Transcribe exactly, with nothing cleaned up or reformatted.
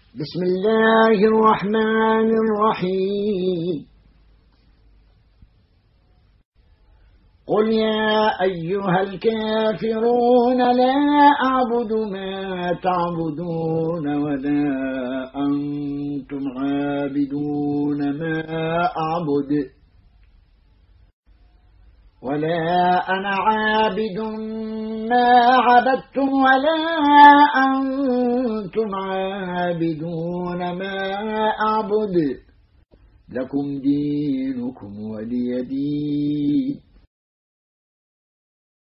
بسم الله الرحمن الرحيم. قل يا أيها الكافرون لا أعبد ما تعبدون ولا أنتم عابدون ما أعبد ولا أنا عابد ما عبدتم ولا أنتم عابدون ما أعبد لكم دينكم ولي دين.